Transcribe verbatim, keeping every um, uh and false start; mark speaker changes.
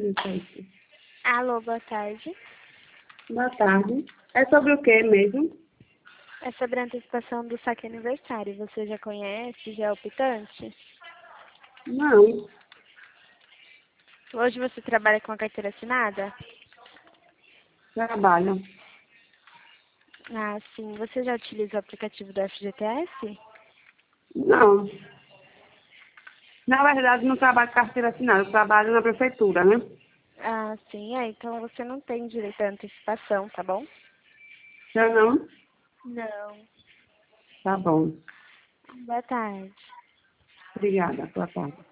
Speaker 1: Isso aí.
Speaker 2: Alô, boa tarde.
Speaker 1: Boa tarde. É sobre o que mesmo?
Speaker 2: É sobre a antecipação do saque aniversário. Você já conhece? Já é optante?
Speaker 1: Não.
Speaker 2: Hoje você trabalha com a carteira assinada?
Speaker 1: Trabalho.
Speaker 2: Ah, sim. Você já utiliza o aplicativo do F G T S?
Speaker 1: Não. Na verdade, não trabalho com carteira assinada. Eu trabalho na prefeitura, né?
Speaker 2: Ah, sim. É, então você não tem direito à antecipação, tá bom?
Speaker 1: Eu não?
Speaker 2: Não.
Speaker 1: Tá bom.
Speaker 2: Boa tarde.
Speaker 1: Obrigada. Boa tarde.